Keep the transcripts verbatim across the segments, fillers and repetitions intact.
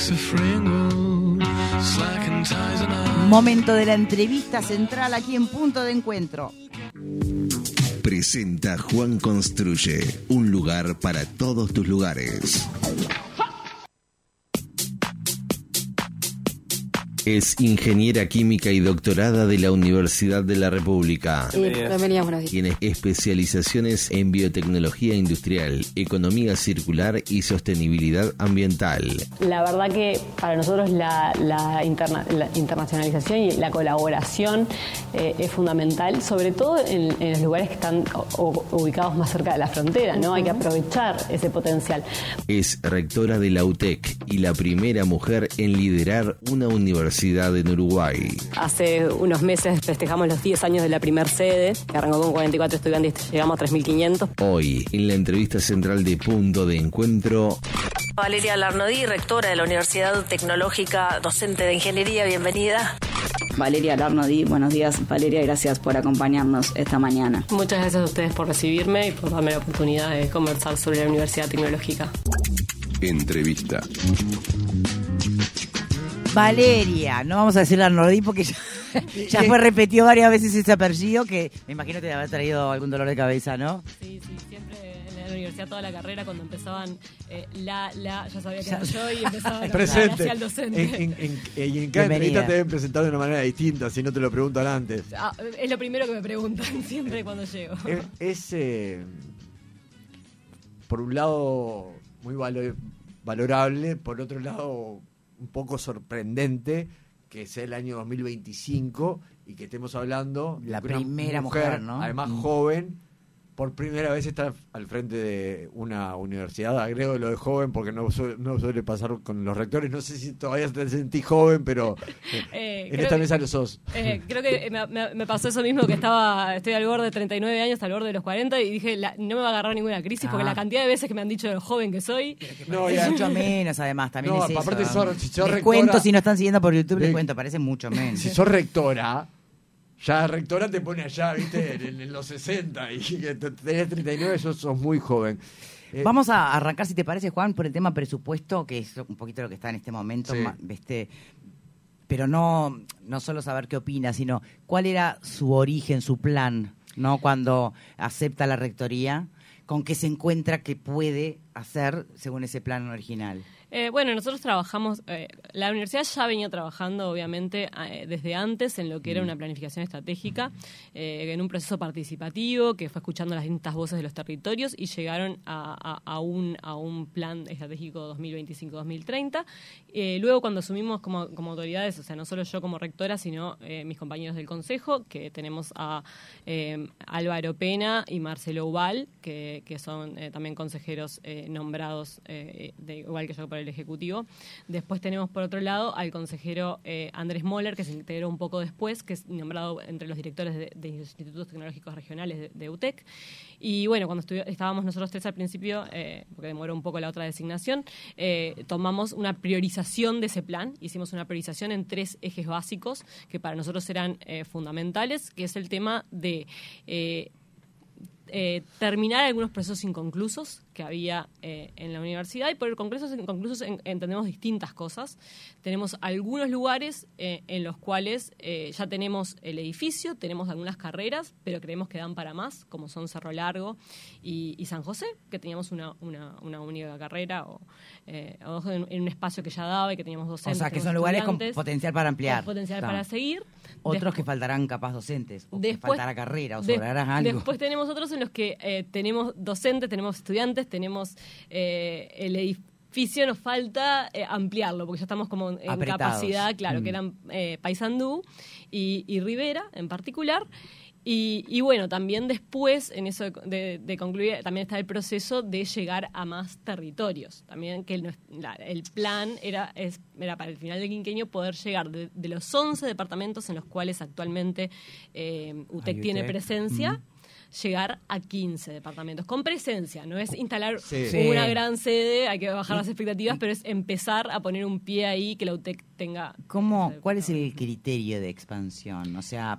Momento de la entrevista central aquí en Punto de Encuentro. Presenta Juan Construye, un lugar para todos tus lugares. Es ingeniera química y doctorada de la Universidad de la República. Bienvenida, buenos días. Tiene especializaciones en biotecnología industrial, economía circular y sostenibilidad ambiental. La verdad que para nosotros la, la, interna, la internacionalización y la colaboración eh, es fundamental, sobre todo en, en los lugares que están o, ubicados más cerca de la frontera, ¿no? Uh-huh. Hay que aprovechar ese potencial. Es rectora de la U T E C y la primera mujer en liderar una universidad en Uruguay. Hace unos meses festejamos los diez años de la primer sede, que arrancó con cuarenta y cuatro estudiantes, llegamos a tres mil quinientos. Hoy, en la entrevista central de Punto de Encuentro, Valeria Larnodí, rectora de la Universidad Tecnológica, docente de ingeniería, bienvenida. Valeria Larnodí, buenos días. Valeria, gracias por acompañarnos esta mañana. Muchas gracias a ustedes por recibirme y por darme la oportunidad de conversar sobre la Universidad Tecnológica. Entrevista. Valeria, no vamos a decir Larnodí porque ya, ya fue repetido varias veces ese apellido que me imagino que te habrá traído algún dolor de cabeza, ¿no? Sí, sí, siempre en la universidad toda la carrera cuando empezaban eh, la, la, ya sabía que era yo y empezaban a hablar hacia el docente. En, en, en, en, en cada entrevista te deben presentar de una manera distinta si no te lo preguntan antes. Ah, es lo primero que me preguntan siempre cuando llego. Es, es eh, por un lado muy valor, valorable, por otro lado un poco sorprendente que sea el año dos mil veinticinco y que estemos hablando la de una primera mujer, mujer, ¿no? Además mm. joven, por primera vez está al frente de una universidad. Agrego lo de joven porque no suele, no suele pasar con los rectores. No sé si todavía te sentís joven, pero eh, en esta que, mesa lo sos. Eh, creo que me, me, me pasó eso mismo, que estaba estoy al borde de treinta y nueve años, al borde de los cuarenta, y dije, la, no me va a agarrar ninguna crisis, ah. porque la cantidad de veces que me han dicho de lo joven que soy... Que no, ya, mucho menos, además, también no, es eso. Aparte, sos, si sos les rectora, cuento, si no están siguiendo por YouTube, les cuento, parece mucho menos. Si sos rectora... Ya rectora te pone allá, viste, en, en los sesenta y que tenés treinta y nueve, sos, sos muy joven. Eh, Vamos a arrancar, si te parece, Juan, por el tema presupuesto, que es un poquito lo que está en este momento, sí. este, pero no, no solo saber qué opina, sino cuál era su origen, su plan, ¿no? Cuando acepta la rectoría, con qué se encuentra que puede hacer según ese plan original. Eh, bueno, nosotros trabajamos, eh, la universidad ya venía trabajando obviamente eh, desde antes en lo que era una planificación estratégica, eh, en un proceso participativo que fue escuchando las distintas voces de los territorios y llegaron a, a, a, un, a un plan estratégico dos mil veinticinco a dos mil treinta. Eh, luego cuando asumimos como, como autoridades, o sea, no solo yo como rectora, sino eh, mis compañeros del consejo, que tenemos a eh, Álvaro Pena y Marcelo Ubal, que, que son eh, también consejeros eh, nombrados, eh, de, igual que yo por el Ejecutivo. Después tenemos por otro lado al consejero eh, Andrés Moller, que se integró un poco después, que es nombrado entre los directores de, de los institutos tecnológicos regionales de, de U T E C. Y bueno, cuando estábamos nosotros tres al principio, eh, porque demoró un poco la otra designación, eh, tomamos una priorización de ese plan. Hicimos una priorización en tres ejes básicos que para nosotros eran eh, fundamentales, que es el tema de eh, eh, terminar algunos procesos inconclusos que había eh, en la universidad, y por el procesos inconclusos en, entendemos distintas cosas. Tenemos algunos lugares eh, en los cuales eh, ya tenemos el edificio, tenemos algunas carreras, pero creemos que dan para más, como son Cerro Largo y, y San José, que teníamos una, una, una única carrera o, eh, o en, en un espacio que ya daba y que teníamos docentes. O sea, que son lugares con potencial para ampliar. Con potencial claro. para seguir. Otros después, que faltarán capaz docentes, o después, que faltará carrera, o de, sobrará algo. Después tenemos otros en los que eh, tenemos docentes, tenemos estudiantes, tenemos eh, el edificio, nos falta eh, ampliarlo, porque ya estamos como en Apretados. capacidad, claro, mm. que eran eh, Paysandú y, y Rivera en particular. Y, y bueno, también después, en eso de, de, de concluir, también está el proceso de llegar a más territorios. También que el, la, el plan era, es, era para el final del quinquenio poder llegar de, de los once departamentos en los cuales actualmente eh, U T E C tiene presencia, mm. llegar a quince departamentos. Con presencia, no es instalar sí. una sí. gran sede, hay que bajar las expectativas, pero es empezar a poner un pie ahí que la U T E C tenga... ¿Cómo, ¿Cuál es el criterio de expansión? O sea...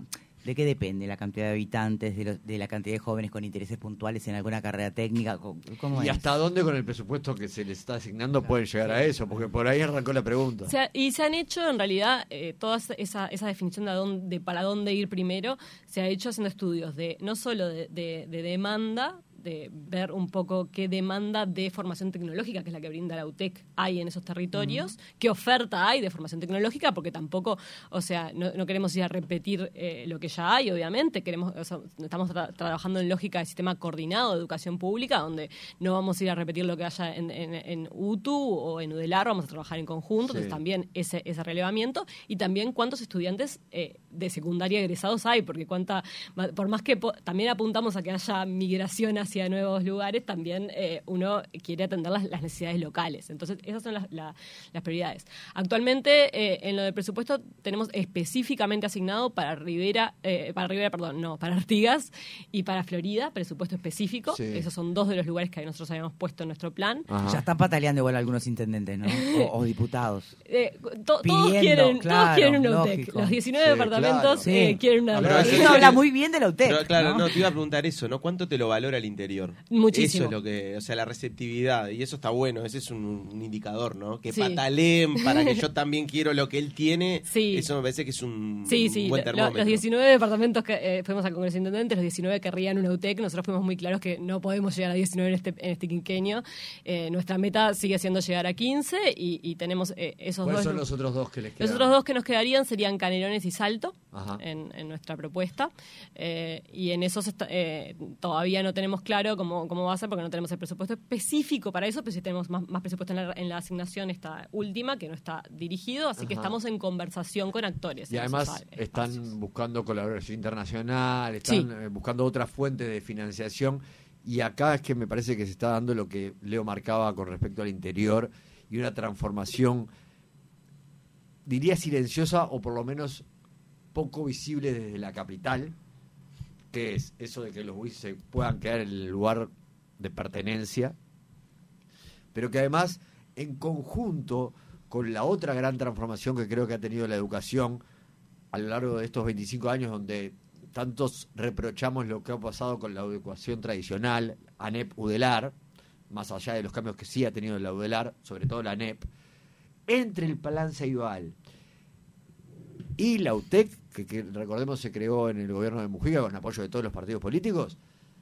¿De qué depende la cantidad de habitantes, de, lo, de la cantidad de jóvenes con intereses puntuales en alguna carrera técnica? ¿Cómo ¿Y es? hasta dónde con el presupuesto que se les está asignando pueden llegar a eso? Porque por ahí arrancó la pregunta. O sea, y se han hecho, en realidad, eh, toda esa, esa definición de, dónde, de para dónde ir primero, se ha hecho haciendo estudios de no solo de, de, de demanda, de ver un poco qué demanda de formación tecnológica, que es la que brinda la U T E C, hay en esos territorios, uh-huh. qué oferta hay de formación tecnológica, porque tampoco, o sea, no, no queremos ir a repetir eh, lo que ya hay, obviamente, queremos, o sea, estamos tra- trabajando en lógica de sistema coordinado de educación pública, donde no vamos a ir a repetir lo que haya en, en, en U T U o en UDELAR, vamos a trabajar en conjunto, sí. Entonces también ese, ese relevamiento, y también cuántos estudiantes eh, de secundaria egresados hay, porque cuánta, por más que po- también apuntamos a que haya migración hacia hacia nuevos lugares, también eh, uno quiere atender las, las necesidades locales. Entonces, esas son las, la, las prioridades. Actualmente, eh, en lo del presupuesto, tenemos específicamente asignado para Rivera, eh, para Rivera, perdón, no, para Artigas y para Florida, presupuesto específico. Sí. Esos son dos de los lugares que nosotros habíamos puesto en nuestro plan. Ajá. Ya están pataleando igual algunos intendentes, ¿no? O, o diputados. Eh, to, Pidiendo, todos, quieren, claro, todos quieren una U T E C. Los diecinueve sí, departamentos claro. eh, sí. quieren una U T E C. Eso habla muy bien de la U T E C. Pero, claro, ¿no? no, te iba a preguntar eso, ¿no? ¿Cuánto te lo valora el interior? Muchísimo. Eso es lo que, o sea, la receptividad, y eso está bueno, ese es un, un indicador, ¿no? Que sí. pataleen para que yo también quiero lo que él tiene, sí. eso me parece que es un, sí, un sí. buen termómetro. Los diecinueve departamentos que eh, fuimos al Congreso de Intendentes, los diecinueve querrían una U T E C, nosotros fuimos muy claros que no podemos llegar a diecinueve en este, en este quinquenio, eh, nuestra meta sigue siendo llegar a quince y, y tenemos eh, esos ¿Cuáles dos. son los otros dos que les quedan? Los otros dos que nos quedarían serían Canelones y Salto en, en nuestra propuesta, eh, y en esos está, eh, todavía no tenemos claro cómo, cómo va a ser porque no tenemos el presupuesto específico para eso, pero sí tenemos más, más presupuesto en la, en la asignación esta última que no está dirigido, así Ajá. que estamos en conversación con actores. Y además están espacios. buscando colaboración internacional, están sí. eh, buscando otras fuentes de financiación, y acá es que me parece que se está dando lo que Leo marcaba con respecto al interior y una transformación, diría silenciosa o por lo menos poco visible desde la capital, que es eso de que los U I se puedan quedar en el lugar de pertenencia, pero que además en conjunto con la otra gran transformación que creo que ha tenido la educación a lo largo de estos veinticinco años, donde tantos reprochamos lo que ha pasado con la educación tradicional, ANEP, UDELAR, más allá de los cambios que sí ha tenido la UDELAR, sobre todo la ANEP, entre el Plan Ceibal y la U T E C, que, que recordemos se creó en el gobierno de Mujica con apoyo de todos los partidos políticos,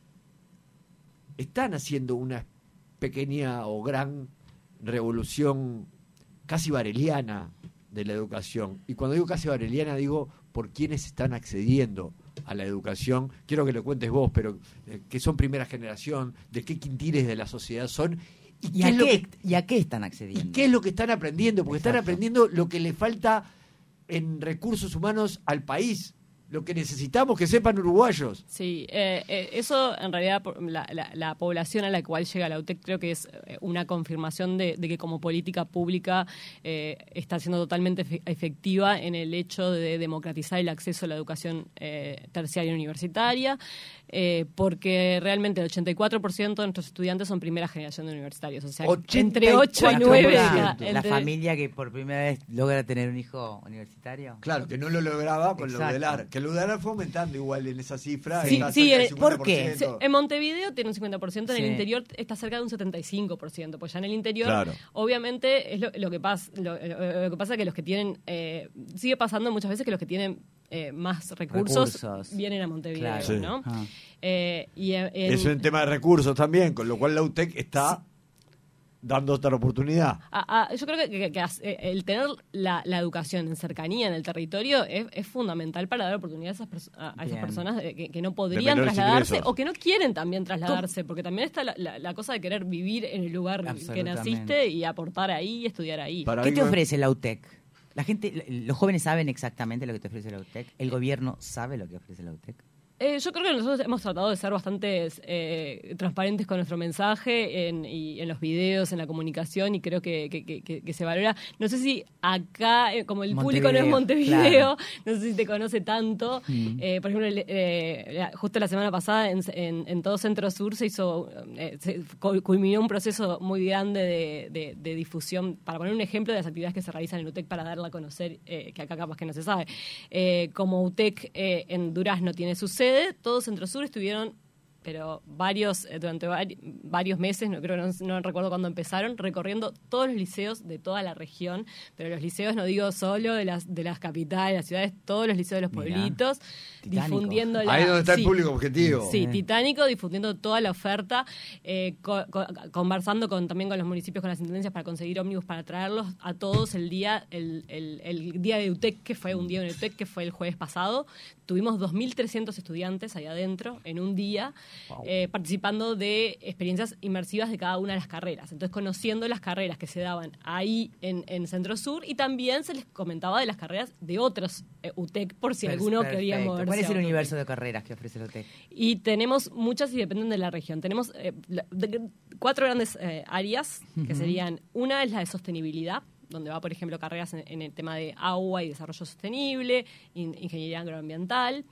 están haciendo una pequeña o gran revolución casi bareliana de la educación. Y cuando digo casi bareliana, digo por quienes están accediendo a la educación. Quiero que lo cuentes vos, pero eh, que son primera generación, de qué quintiles de la sociedad son. ¿Y, ¿Y, a, qué, que, ¿Y a qué están accediendo? ¿Y qué es lo que están aprendiendo? Porque Exacto. están aprendiendo lo que le falta en recursos humanos al país, lo que necesitamos que sepan uruguayos. Sí, eh, eh, eso en realidad la, la, la población a la cual llega la U T E C creo que es una confirmación de, de que como política pública eh, está siendo totalmente efectiva en el hecho de democratizar el acceso a la educación eh, terciaria y universitaria, eh, porque realmente el ochenta y cuatro por ciento de nuestros estudiantes son primera generación de universitarios, o sea, entre ocho y nueve. La, la entre... familia que por primera vez logra tener un hijo universitario. Claro, que no lo lograba con Exacto. lo UDELAR, que el UDELAR fue aumentando igual en esa cifra. Sí, sí eh, ¿por qué? En Montevideo tiene un cincuenta por ciento, en sí. el interior está cerca de un setenta y cinco por ciento, pues ya en el interior, claro. obviamente, es lo, lo que pasa lo, lo, lo que pasa que los que tienen, eh, sigue pasando muchas veces que los que tienen eh, más recursos, recursos vienen a Montevideo, claro. ¿no? Sí. Ah. Eh, y en, Eso es un tema de recursos también, con lo cual la U T E C está... Sí. dando otra oportunidad. A, a, yo creo que, que, que el tener la, la educación en cercanía en el territorio es, es fundamental para dar oportunidad a esas, perso- a, a esas personas que, que no podrían trasladarse ingresos. O que no quieren también trasladarse, porque también está la, la, la cosa de querer vivir en el lugar que naciste y aportar ahí y estudiar ahí. Para ¿Qué te ofrece la U T E C? La gente, los jóvenes saben exactamente lo que te ofrece la U T E C. ¿El gobierno sabe lo que ofrece la U T E C? Eh, yo creo que nosotros hemos tratado de ser bastante eh, transparentes con nuestro mensaje en, y en los videos, en la comunicación, y creo que, que, que, que se valora. No sé si acá, eh, como el público no es Montevideo, claro. No sé si te conoce tanto. Mm. Eh, por ejemplo, eh, justo la semana pasada en, en, en todo Centro Sur se hizo, eh, se culminó un proceso muy grande de, de, de difusión, para poner un ejemplo de las actividades que se realizan en U T E C para darla a conocer, eh, que acá capaz que no se sabe. Eh, como U T E C eh, en Durazno tiene su sede, todo Centro Sur estuvieron, pero varios, eh, durante vari, varios meses, no creo, no, no recuerdo cuándo empezaron, recorriendo todos los liceos de toda la región, pero los liceos no digo solo de las de las capitales, las ciudades, todos los liceos de los pueblitos, Mirá, difundiendo la... Ahí es donde está sí, el público objetivo. Sí, titánico, difundiendo toda la oferta, eh, co co conversando con, también con los municipios, con las intendencias para conseguir ómnibus para traerlos a todos el día, el, el, el día de U T E C, que fue un día en U T E C, que fue el jueves pasado. Tuvimos dos mil trescientos estudiantes ahí adentro en un día. Wow. Eh, participando de experiencias inmersivas de cada una de las carreras. Entonces, conociendo las carreras que se daban ahí en, en Centro Sur, y también se les comentaba de las carreras de otros eh, U T E C, por si Perfecto. alguno quería moverse. ¿Cuál es el universo de carreras que ofrece el U T E C? Y tenemos muchas y dependen de la región. Tenemos eh, de, cuatro grandes eh, áreas, uh-huh. que serían, una es la de sostenibilidad, donde va, por ejemplo, carreras en, en el tema de agua y desarrollo sostenible, in, ingeniería agroambiental,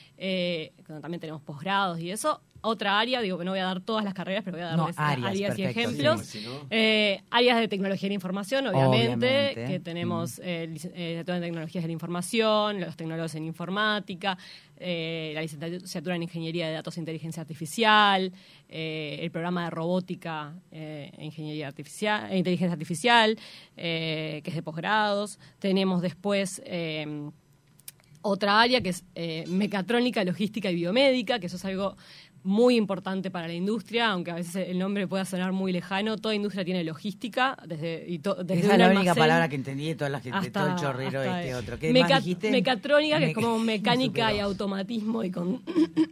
eh, también tenemos posgrados y eso. Otra área, digo que no voy a dar todas las carreras, pero voy a darles no, áreas, áreas y ejemplos. Sí, ¿no? eh, áreas de tecnología de la información, obviamente, obviamente. que tenemos mm. eh, eh, de tecnologías de la información, los tecnólogos en informática, eh, la licenciatura en ingeniería de datos e inteligencia artificial, eh, el programa de robótica e eh, ingeniería artificial, e inteligencia artificial, eh, que es de posgrados. Tenemos después... Eh, otra área que es eh, mecatrónica, logística y biomédica, que eso es algo muy importante para la industria, aunque a veces el nombre pueda sonar muy lejano. Toda industria tiene logística. Desde, y to, desde Esa es la única palabra que entendí de, todas las, hasta, de todo el chorrero este el, otro. ¿Qué Meca más dijiste? Mecatrónica, que Me es como mecánica y automatismo. Y con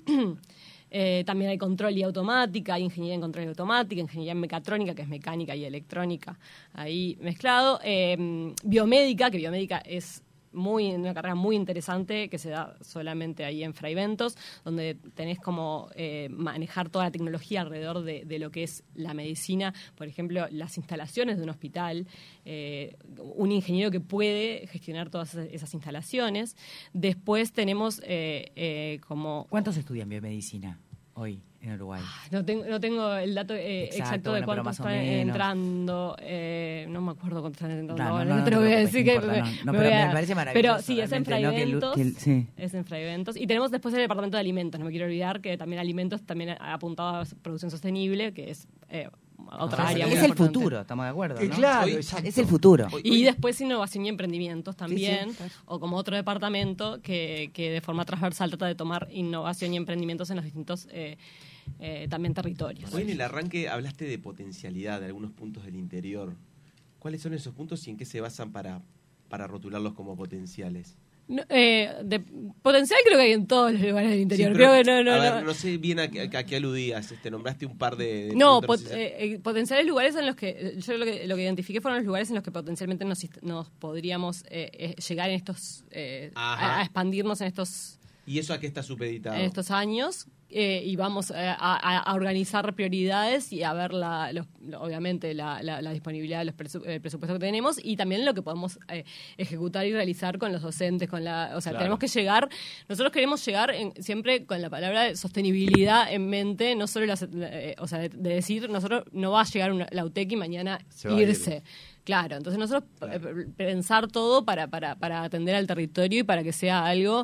eh, también hay control y automática, hay ingeniería en control y automática, ingeniería en mecatrónica, que es mecánica y electrónica, ahí mezclado. Eh, biomédica, que biomédica es... muy una carrera muy interesante que se da solamente ahí en Fray Bentos, donde tenés como eh, manejar toda la tecnología alrededor de, de lo que es la medicina, por ejemplo, las instalaciones de un hospital, eh, un ingeniero que puede gestionar todas esas instalaciones. Después tenemos eh, eh, como... ¿Cuántos estudian biomedicina hoy en Uruguay? No tengo, no tengo el dato eh, exacto, exacto de bueno, cuántos están entrando. Eh, no me acuerdo cuántos están entrando. No, no, no, no te lo voy a decir que... Me, no, me, pero a, me parece maravilloso. Pero sí, es en Fray Bentos. No, sí. Es en Fray Bentos. Y tenemos después el departamento de alimentos. No me quiero olvidar que también alimentos también ha apuntado a producción sostenible, que es... Eh, otra área es muy el importante. Futuro, estamos de acuerdo, ¿no? Claro, Hoy, es el futuro. Y después innovación y emprendimientos también, sí, sí. o como otro departamento que, que de forma transversal trata de tomar innovación y emprendimientos en los distintos eh, eh, también territorios. Hoy en el arranque hablaste de potencialidad de algunos puntos del interior. ¿Cuáles son esos puntos y en qué se basan para, para rotularlos como potenciales? No, eh, de potencial creo que hay en todos los lugares del interior. Sí, pero, creo que no, no, a ver, no. no sé bien a, a, a qué aludías. Este, nombraste un par de... de no, pot, eh, potenciales lugares en los que... Yo lo que, lo que identifiqué fueron los lugares en los que potencialmente nos, nos podríamos eh, eh, llegar en estos... Eh, a, a expandirnos en estos... ¿Y eso a qué está supeditado? En estos años. Eh, y vamos a, a, a organizar prioridades y a ver, la, los, obviamente, la, la, la disponibilidad del presu eh, presupuesto que tenemos y también lo que podemos eh, ejecutar y realizar con los docentes. con la O sea, claro. tenemos que llegar... Nosotros queremos llegar en, siempre con la palabra de sostenibilidad en mente, no solo las, eh, o sea, de, de decir, nosotros no va a llegar una, la U T E C y mañana irse. Ir. Claro, entonces nosotros claro. Eh, pensar todo para, para, para atender al territorio y para que sea algo...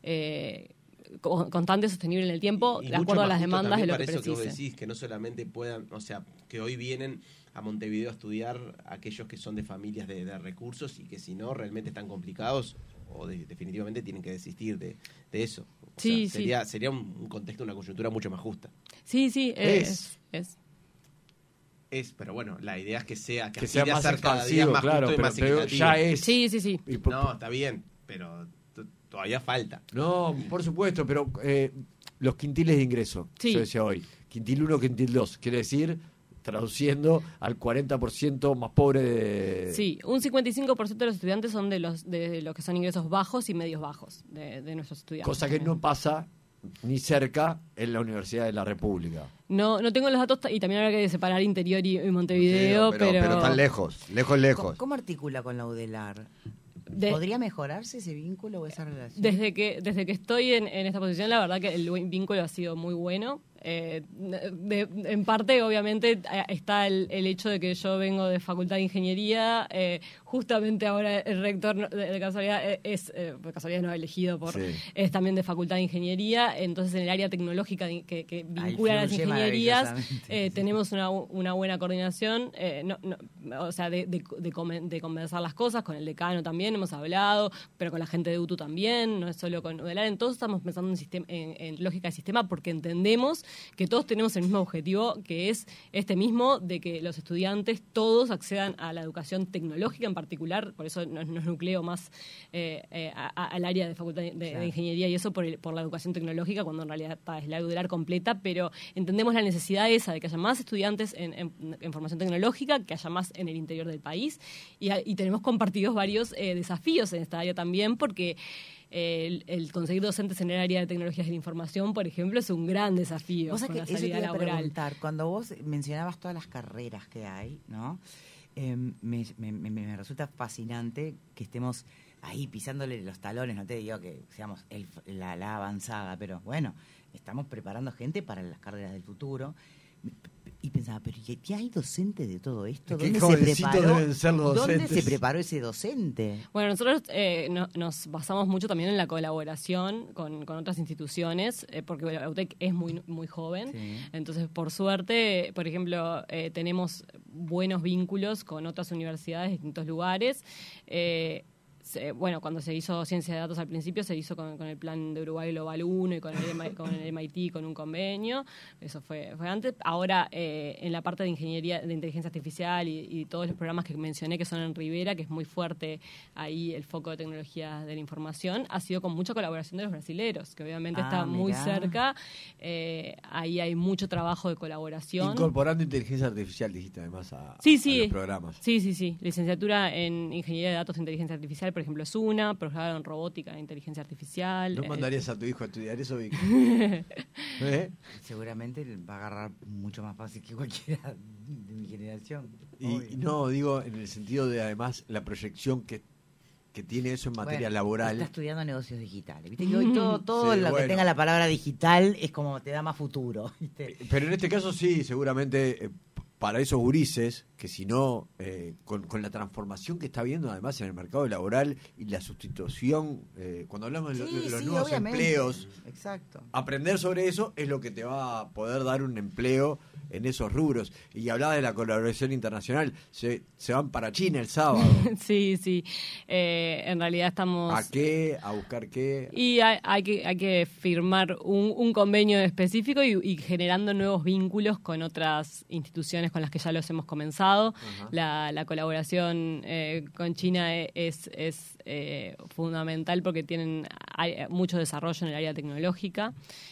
Eh, constante, sostenible en el tiempo, y de acuerdo a las demandas de lo para que eso precise. Que vos decís, que no solamente puedan, o sea, que hoy vienen a Montevideo a estudiar aquellos que son de familias de, de recursos y que si no realmente están complicados o de, definitivamente tienen que desistir de, de eso. O sí, sea, sería, sí. sería un, un contexto, una coyuntura mucho más justa. Sí, sí, es. es, es. Es, pero bueno, la idea es que sea que, que sea más ser cada día más claro, justo pero, y más pero ya es. Sí, sí, sí. Por, no, está bien, pero todavía falta. No, por supuesto, pero eh, los quintiles de ingreso, sí. yo decía hoy, quintil uno, quintil dos, quiere decir, traduciendo al cuarenta por ciento más pobre de... Sí, un cincuenta y cinco por ciento de los estudiantes son de los de los que son ingresos bajos y medios bajos de, de nuestros estudiantes. Cosa que no pasa ni cerca en la Universidad de la República. No, no tengo los datos y también habrá que separar Interior y, y Montevideo, pero, pero... Pero están lejos, lejos, lejos. ¿Cómo, cómo articula con la UDELAR? De, ¿Podría mejorarse ese vínculo o esa relación? Desde que desde que estoy en, en esta posición, la verdad que el vínculo ha sido muy bueno. Eh, de, en parte, obviamente, está el, el hecho de que yo vengo de Facultad de Ingeniería. Eh, justamente ahora el rector, de, de casualidad, es, eh, de casualidad no elegido por, sí. es también de Facultad de Ingeniería. Entonces, en el área tecnológica de, que, que vincula a las ingenierías, eh, sí. tenemos una, una buena coordinación. Eh, no, no, o sea, de, de, de, comen, de conversar las cosas. Con el decano también hemos hablado, pero con la gente de U T U también, no es solo con UDELAR. Entonces, estamos pensando en, sistema, en, en lógica de sistema porque entendemos que todos tenemos el mismo objetivo, que es este mismo, de que los estudiantes todos accedan a la educación tecnológica en particular, por eso nos, nos nucleo más eh, eh, a, a, al área de Facultad de, claro. de Ingeniería y eso por, el, por la educación tecnológica, cuando en realidad ta, es la UDELAR completa, pero entendemos la necesidad esa de que haya más estudiantes en, en, en formación tecnológica, que haya más en el interior del país, y, y tenemos compartidos varios eh, desafíos en esta área también, porque El, el conseguir docentes en el área de tecnologías de la información, por ejemplo, es un gran desafío. ¿Vos con que la eso salida te iba a laboral. preguntar, cuando vos mencionabas todas las carreras que hay, ¿no? Eh, me, me, me, me resulta fascinante que estemos ahí pisándole los talones, no te digo que seamos el, la, la avanzada, pero bueno, estamos preparando gente para las carreras del futuro. Y pensaba, pero ¿y hay docentes de todo esto? ¿Dónde se preparó? Deben ser los ¿Dónde docentes? se preparó ese docente? Bueno, nosotros eh, no, nos basamos mucho también en la colaboración con, con otras instituciones, eh, porque la U T E C es muy muy joven. Sí. Entonces, por suerte, por ejemplo, eh, tenemos buenos vínculos con otras universidades de distintos lugares. Eh, Se, bueno, cuando se hizo Ciencia de Datos al principio, se hizo con, con el plan de Uruguay Global uno y con el, con el M I T, con un convenio. Eso fue, fue antes. Ahora, eh, en la parte de ingeniería, de inteligencia artificial y, y todos los programas que mencioné que son en Rivera, que es muy fuerte ahí el foco de tecnología de la información, ha sido con mucha colaboración de los brasileros, que obviamente ah, está muy mirá. cerca. Eh, ahí hay mucho trabajo de colaboración. Incorporando inteligencia artificial, dijiste además, a, sí, sí. a los programas. Sí, sí, sí. Licenciatura en Ingeniería de Datos e Inteligencia Artificial, por ejemplo, es una, posgrado en robótica e inteligencia artificial. ¿No mandarías a tu hijo a estudiar eso, Vicky? ¿Eh? Seguramente va a agarrar mucho más fácil que cualquiera de mi generación. Y, y no, digo, en el sentido de además la proyección que, que tiene eso en materia bueno, laboral. Está estudiando negocios digitales. Viste que hoy todo, todo sí, lo bueno. que tenga la palabra digital es como te da más futuro, ¿viste? Pero en este caso sí, seguramente eh, para esos gurises, que si no, eh, con, con la transformación que está habiendo además en el mercado laboral y la sustitución, eh, cuando hablamos de, lo, sí, de los sí, nuevos obviamente. empleos, exacto. Aprender sobre eso es lo que te va a poder dar un empleo en esos rubros. Y hablaba de la colaboración internacional, se, se van para China el sábado. Sí, sí, eh, en realidad estamos... ¿A qué? ¿A buscar qué? Y hay, hay, que, hay que firmar un, un convenio específico y, y generando nuevos vínculos con otras instituciones con las que ya los hemos comenzado. La, la colaboración eh, con China es, es eh, fundamental porque tienen hay mucho desarrollo en el área tecnológica.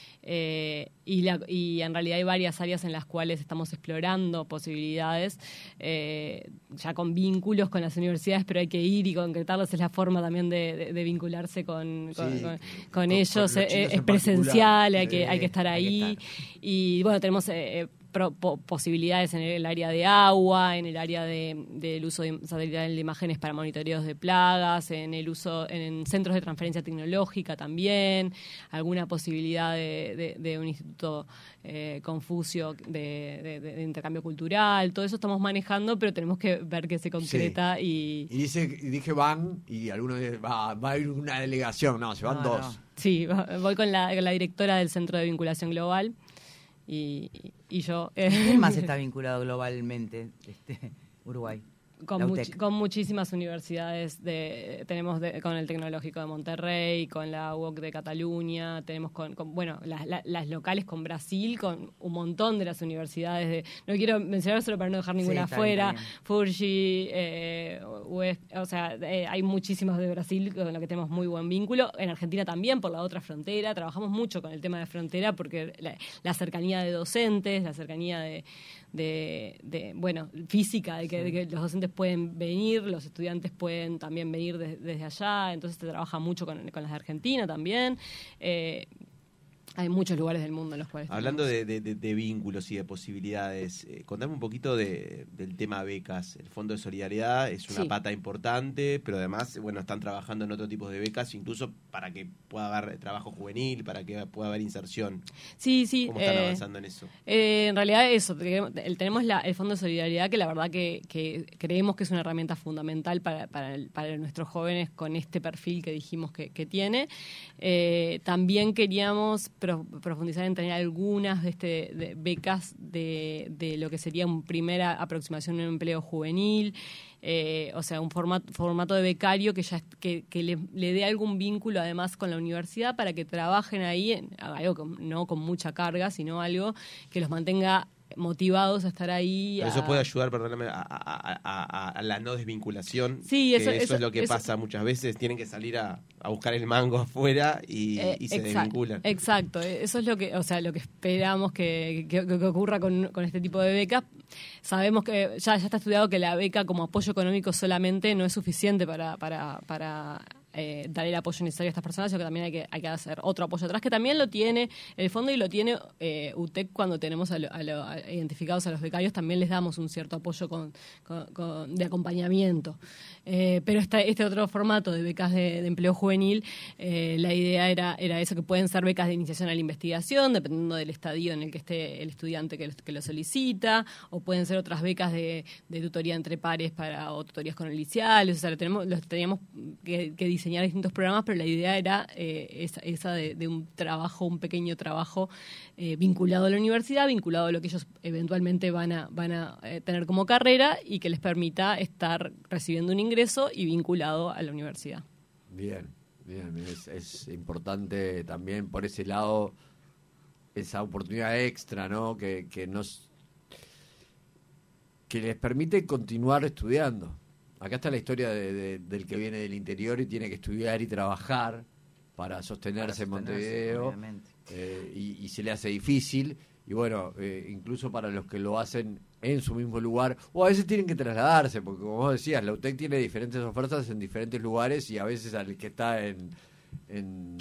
Eh, y, la, y en realidad hay varias áreas en las cuales estamos explorando posibilidades, eh, ya con vínculos con las universidades, pero hay que ir y concretarlos. Es la forma también de, de, de vincularse con, con, sí, con, con, con ellos. Con eh, es presencial, hay que, hay que estar ahí. Que estar. Y bueno, tenemos... Eh, Pro, po, posibilidades en el área de agua, en el área de, del uso de satelital de imágenes para monitoreos de plagas, en el uso en centros de transferencia tecnológica también, alguna posibilidad de, de, de un instituto eh, Confucio de, de, de intercambio cultural. Todo eso estamos manejando, pero tenemos que ver que se concreta. Sí. y y dice y dije van y algunos va, va a ir una delegación, no, se van no, dos. No. Sí, voy con la, con la directora del Centro de Vinculación Global. Y, y yo... Eh, ¿Quién más está vinculado globalmente, este, Uruguay? Con, much, con muchísimas universidades. De, tenemos de, con el Tecnológico de Monterrey, con la U O C de Cataluña, tenemos con, con bueno, las, las, las locales con Brasil, con un montón de las universidades. De, no quiero mencionar solo para no dejar ninguna sí, afuera. Furgi, eh, U E S, o sea, eh, hay muchísimas de Brasil con las que tenemos muy buen vínculo. En Argentina también, por la otra frontera. Trabajamos mucho con el tema de frontera porque la, la cercanía de docentes, la cercanía de... De, de bueno, física, de que, sí. de que los docentes pueden venir, los estudiantes pueden también venir de, desde allá, entonces se trabaja mucho con, con las de Argentina también. Eh, Hay muchos lugares del mundo en los cuales... Hablando de, de, de, de vínculos y de posibilidades, eh, contame un poquito de, del tema becas. El Fondo de Solidaridad es una sí. pata importante, pero además, bueno, están trabajando en otro tipo de becas, incluso para que pueda haber trabajo juvenil, para que pueda haber inserción. Sí, sí. ¿Cómo están eh, avanzando en eso? Eh, en realidad eso, tenemos la, el Fondo de Solidaridad, que la verdad que, que creemos que es una herramienta fundamental para, para, el, para nuestros jóvenes con este perfil que dijimos que, que tiene. Eh, también queríamos profundizar en tener algunas de este, de becas de, de lo que sería una primera aproximación a un empleo juvenil, eh, o sea, un formato, formato de becario que ya que, que le, le dé algún vínculo además con la universidad para que trabajen ahí, en algo con, no con mucha carga, sino algo que los mantenga motivados a estar ahí. Pero a... eso puede ayudar, perdóname, a, a, a, a la no desvinculación. Sí, eso, que eso, eso es lo que eso, pasa muchas veces. Tienen que salir a, a buscar el mango afuera y, eh, y se exacto, desvinculan. Exacto, eso es lo que, o sea, lo que esperamos que, que, que ocurra con, con este tipo de becas. Sabemos que ya, ya está estudiado que la beca como apoyo económico solamente no es suficiente para, para, para eh, dar el apoyo necesario a estas personas, sino que también hay que, hay que hacer otro apoyo atrás, que también lo tiene el fondo y lo tiene eh, U T E C cuando tenemos a lo, a lo, a identificados a los becarios, también les damos un cierto apoyo con, con, con, de acompañamiento. Eh, pero este, este otro formato de becas de, de empleo juvenil, eh, la idea era, era eso, que pueden ser becas de iniciación a la investigación, dependiendo del estadio en el que esté el estudiante que lo, que lo solicita, o pueden ser otras becas de, de tutoría entre pares para, o tutorías con iniciales, o sea, lo tenemos, los teníamos que, que diseñar distintos programas, pero la idea era eh, esa, esa de, de un trabajo, un pequeño trabajo eh, vinculado a la universidad, vinculado a lo que ellos eventualmente van a, van a eh, tener como carrera y que les permita estar recibiendo un ingreso y vinculado a la universidad. Bien, bien, es, es importante también por ese lado esa oportunidad extra, ¿no? Que, que nos que les permite continuar estudiando. Acá está la historia de, de, del que viene del interior y tiene que estudiar y trabajar para sostenerse, para sostenerse en Montevideo, eh, y, y se le hace difícil. Y bueno, eh, incluso para los que lo hacen en su mismo lugar, o a veces tienen que trasladarse, porque como vos decías, la U T E C tiene diferentes ofertas en diferentes lugares y a veces al que está en, en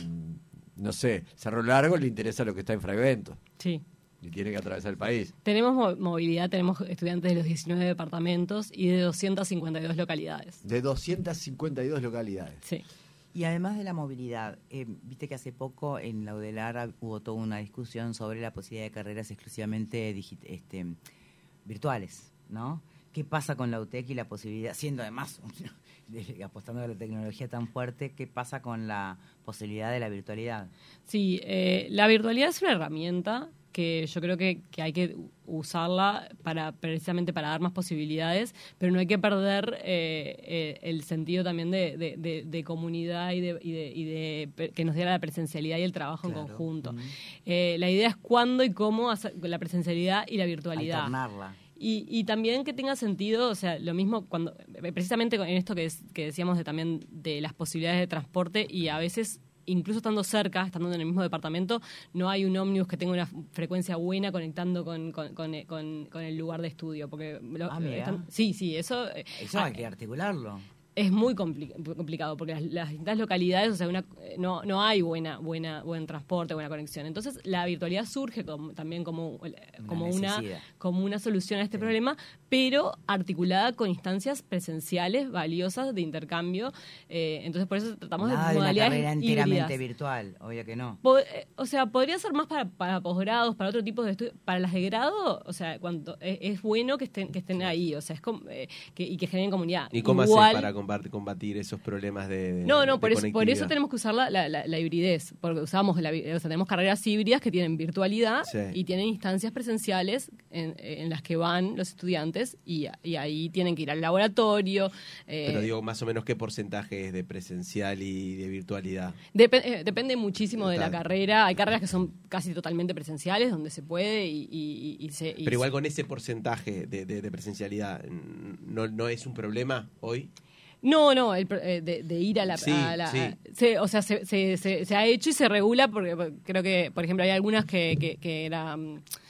no sé, Cerro Largo le interesa lo que está en Fragvento. Sí. Y tiene que atravesar el país. Tenemos mo- movilidad, tenemos estudiantes de los diecinueve departamentos y de doscientas cincuenta y dos localidades. De doscientas cincuenta y dos localidades. Sí. Y además de la movilidad, eh, viste que hace poco en la U D E L A R hubo toda una discusión sobre la posibilidad de carreras exclusivamente digi- este, virtuales, ¿no? ¿Qué pasa con la U T E C y la posibilidad, siendo además apostando a la tecnología tan fuerte, qué pasa con la posibilidad de la virtualidad? Sí, eh, la virtualidad es una herramienta que yo creo que, que hay que usarla para precisamente para dar más posibilidades, pero no hay que perder eh, eh, el sentido también de, de, de, de comunidad y de, y, de, y de que nos diera la presencialidad y el trabajo claro. en conjunto. Uh-huh. Eh, la idea es cuándo y cómo hacer la presencialidad y la virtualidad. Alternarla. Y, y también que tenga sentido, o sea, lo mismo cuando precisamente en esto que, es, que decíamos de también de las posibilidades de transporte y a veces incluso estando cerca, estando en el mismo departamento, no hay un ómnibus que tenga una frecuencia buena conectando con, con, con, con, con el lugar de estudio. Porque lo, ah, están, sí, sí, eso... Eso hay que articularlo. Es muy compli- complicado porque las, las distintas localidades, o sea, una, no, no hay buena, buena, buen transporte, buena conexión. Entonces, la virtualidad surge como, también como, como, una, una, como una solución a este sí. problema, pero articulada con instancias presenciales valiosas de intercambio. Eh, entonces, por eso tratamos Nada de modalidades de una carrera enteramente híbridas. virtual, obvio que no. Po- o sea, podría ser más para, para posgrados, para otro tipo de estudios. Para las de grado, o sea, cuando es, es bueno que estén que estén ahí, o sea, es com, eh, que, y que generen comunidad. ¿Y cómo Igual, haces para combatir esos problemas de, de no no de por eso por eso tenemos que usar la, la, la, la hibridez, porque usamos la, o sea, tenemos carreras híbridas que tienen virtualidad sí. y tienen instancias presenciales en, en las que van los estudiantes y, y ahí tienen que ir al laboratorio. Eh, pero digo, más o menos qué porcentaje es de presencial y de virtualidad. Dep- eh, depende muchísimo de la carrera. Hay carreras que son casi totalmente presenciales donde se puede y, y, y se y pero igual con ese porcentaje de, de, de presencialidad no no es un problema hoy. No, no, el, de, de ir a la... Sí, a la sí. a, se, o sea, se, se, se, se ha hecho y se regula porque creo que, por ejemplo, hay algunas que, que, que era...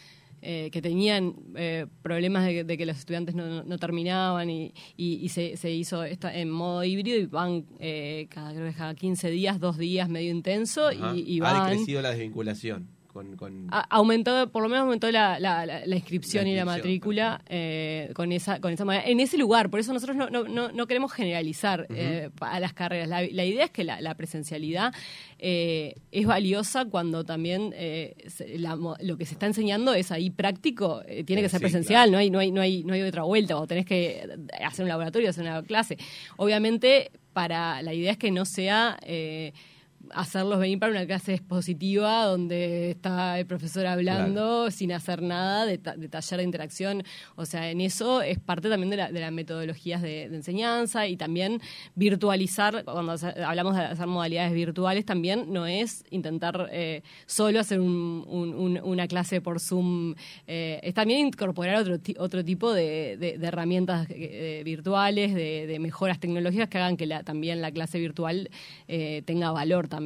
eh, que tenían eh, problemas de, de que los estudiantes no, no, no terminaban y, y, y se, se hizo esta en modo híbrido y van eh, cada, creo que cada quince días, dos días medio intenso y, y van... Ha decrecido la desvinculación. Con, con... Ha aumentado, por lo menos aumentó la, la, la, la, inscripción, la inscripción y la matrícula eh, con esa con esa manera, en ese lugar. Por eso nosotros no, no, no, no queremos generalizar uh-huh. eh, a las carreras. La, la idea es que la, la presencialidad eh, es valiosa cuando también eh, se, la, lo que se está enseñando es ahí práctico, eh, tiene que ser sí, presencial, claro. no hay no hay no hay no hay otra vuelta, o tenés que hacer un laboratorio, hacer una clase. Obviamente, para la idea es que no sea eh, hacerlos venir para una clase expositiva donde está el profesor hablando claro. sin hacer nada de, ta- de taller de interacción. O sea, en eso es parte también de, la, de las metodologías de, de enseñanza y también virtualizar, cuando hablamos de hacer modalidades virtuales, también no es intentar eh, solo hacer un, un, un, una clase por Zoom, eh, es también incorporar otro, ti- otro tipo de, de, de herramientas eh, virtuales, de, de mejoras tecnológicas que hagan que la, también la clase virtual eh, tenga valor también.